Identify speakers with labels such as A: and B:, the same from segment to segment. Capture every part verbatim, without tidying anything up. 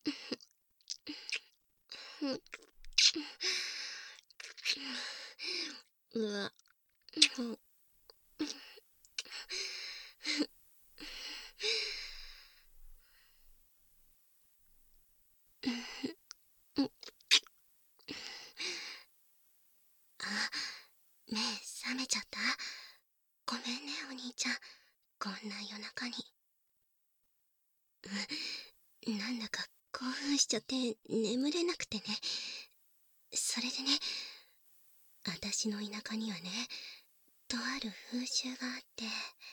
A: うわ。あ、目覚めちゃった？ごめんね、お兄ちゃん。こんな夜中に。うん、なんだか興奮しちゃって眠れなくてね。それでね、私の田舎にはね、とある風習があって、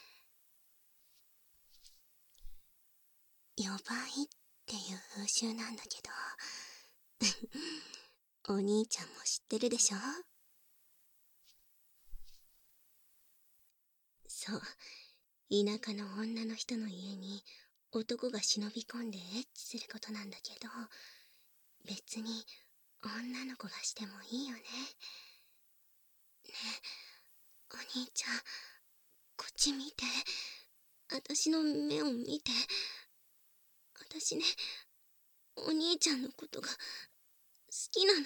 A: 夜ばいっていう風習なんだけど、お兄ちゃんも知ってるでしょ？そう、田舎の女の人の家に男が忍び込んでエッチすることなんだけど、別に女の子がしてもいいよね。ねえ、お兄ちゃん、こっち見て。私の目を見て。私ね、お兄ちゃんのことが好きなの。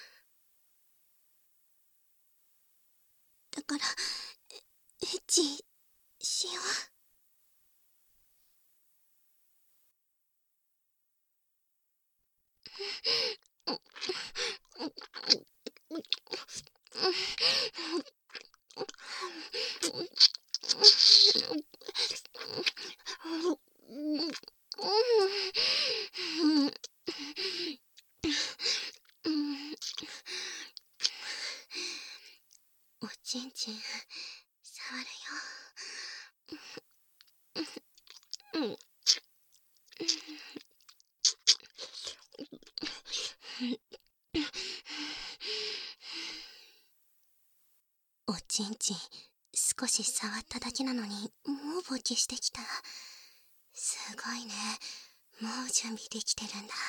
A: だから、エッチしよう。おちんちん触るよ。おちんちん少し触っただけなのにもう勃起してきた。すごいね。もう準備できてるんだ。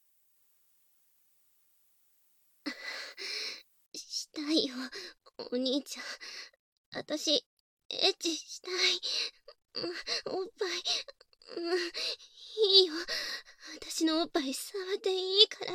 A: したいよ、お兄ちゃん。私、エッチしたい。おっぱい、うん、いいよ。私のおっぱい触っていいから。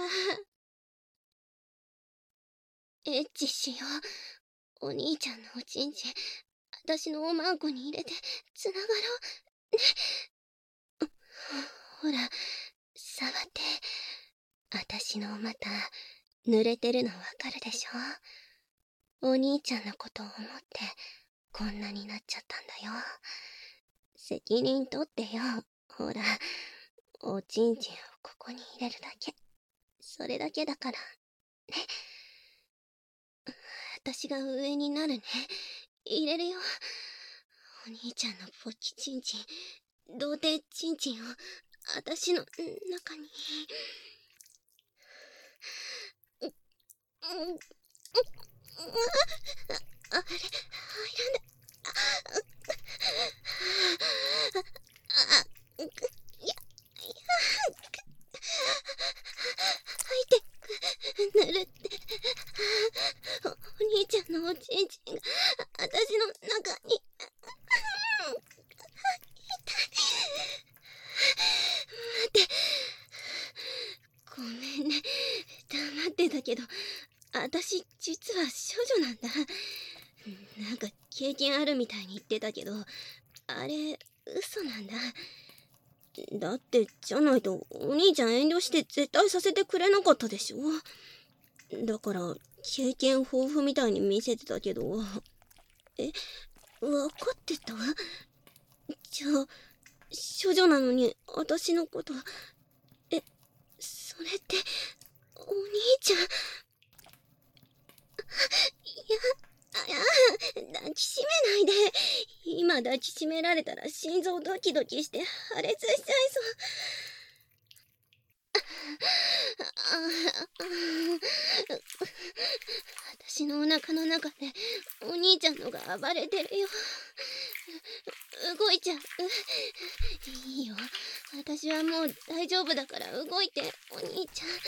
A: エッチしよう。お兄ちゃんのおちんちん、私のおまんこに入れて、つながろう。ね。ほら、触って。私のまた、濡れてるのわかるでしょ？お兄ちゃんのことを思って、こんなになっちゃったんだよ。責任取ってよ。ほら、おちんちんをここに入れるだけ。それだけだから、ね。私が上になるね。入れるよ。お兄ちゃんのポッキチンチン、童貞チンチンを、私の中に。うん、うん、あ、あれ、入らない。あ、いや、いや、入ってく、ぬるって。お、お兄ちゃんのおちんちんが、私の中に。待って。ごめんね。黙ってたけど、私、実は処女なんだ。なんか、経験あるみたいに言ってたけど、あれ、嘘なんだ。だって、じゃないと、お兄ちゃん遠慮して絶対させてくれなかったでしょ。だから、経験豊富みたいに見せてたけど、え、分かってた？じゃあ、処女なのに、私のこと、え、それって、お兄ちゃん。いや、いや、抱きしめないで。今抱きしめられたら心臓ドキドキして破裂しちゃいそう。私のお腹の中でお兄ちゃんのが暴れてるよ。動いちゃう。いいよ。私はもう大丈夫だから動いて、お兄ちゃん。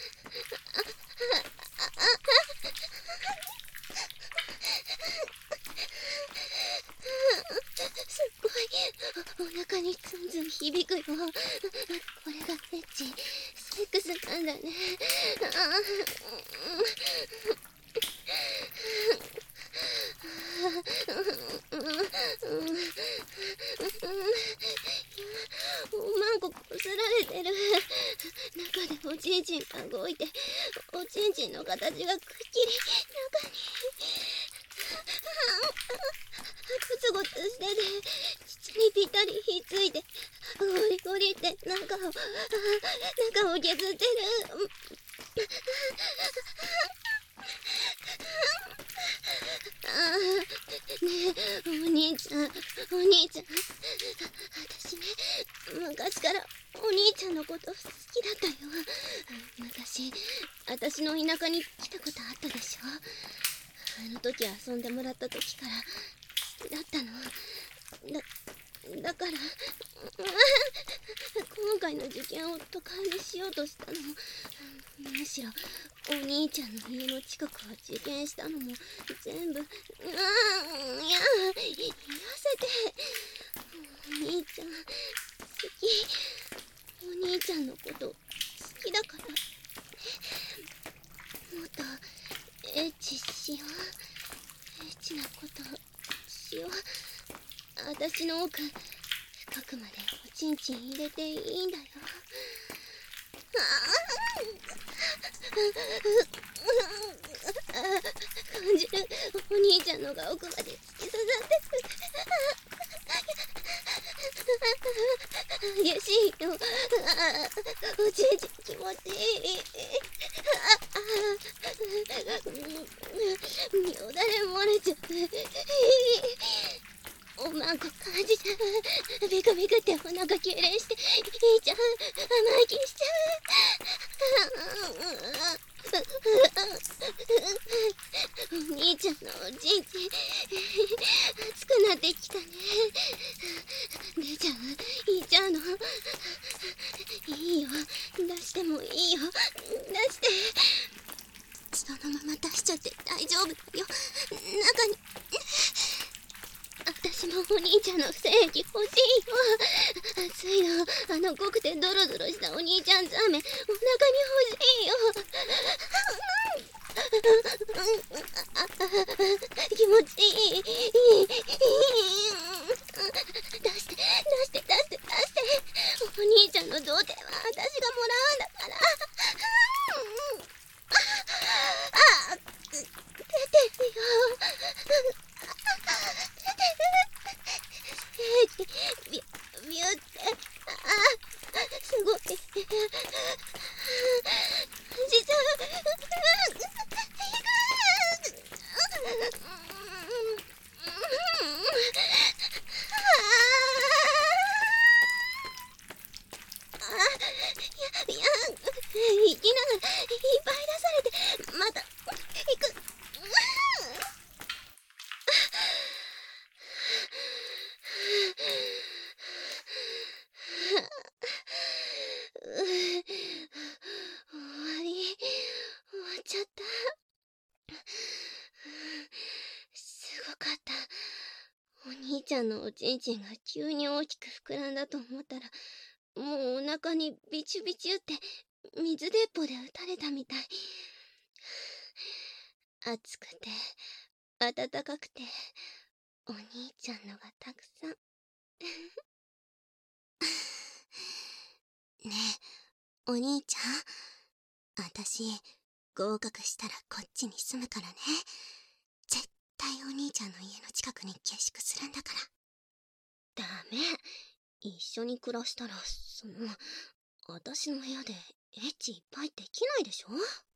A: すっごい。お腹にツンツン響くよ。これがエッチ。セおまんここすられてる。中でおちんちんが動いて、おちんちんの形がくっきり中にゴツゴツしてて、父にぴったりひっついて、ゴリゴリって中を中を削ってる。ああ、ねえ、お兄ちゃん、お兄ちゃん。私ね、昔からお兄ちゃんのこと好きだったよ。昔、私の田舎に来たことあったでしょ。あの時遊んでもらった時から好きだったの。だ、だから、今回の受験を都会にしようとしたのも、むしろお兄ちゃんの家の近くを受験したのも全部、ああ、いや、言わせて。お兄ちゃん、好き。お兄ちゃんのこと好きだから。もっとエッチしよう。エッチなことしよう。私の奥深くまでおちんちん入れていいんだよ。感じる。お兄ちゃんのが奥まで突き刺さってる。激しいよ。おちんちん気持ちいい。よだれ漏れちゃう。おまんこ感じちゃう。ビクビクってお腹痙攣していいちゃう。甘い気しちゃう。お兄ちゃんのおちんちん熱くなってきたね。出ちゃう？いっちゃうの？いいよ、出してもいいよ。出して。そのまま出しちゃって大丈夫だよ。中に私もお兄ちゃんの精液欲しいよ。熱いの、あの濃くてドロドロしたお兄ちゃんザーメンお腹に欲しいよ。気持ちいい。出して出して出して出して。お兄ちゃんの童貞は私がもらうんだから。あ、出てるよ。ビュビュって、あ、すごい。感じちゃう。いや、いや、行きながらいっぱい出されて、また行く。終わり、終わっちゃった。すごかった。お兄ちゃんのおちんちんが急に大きく膨らんだと思ったら、もうお腹にビチュビチュって水鉄砲で撃たれたみたい。熱くて、暖かくて、お兄ちゃんのがたくさん。ねえ、お兄ちゃん。あたし、合格したらこっちに住むからね。絶対お兄ちゃんの家の近くに下宿するんだから。ダメ。一緒に暮らしたら、その、あたしの部屋でエッチいっぱいできないでしょ？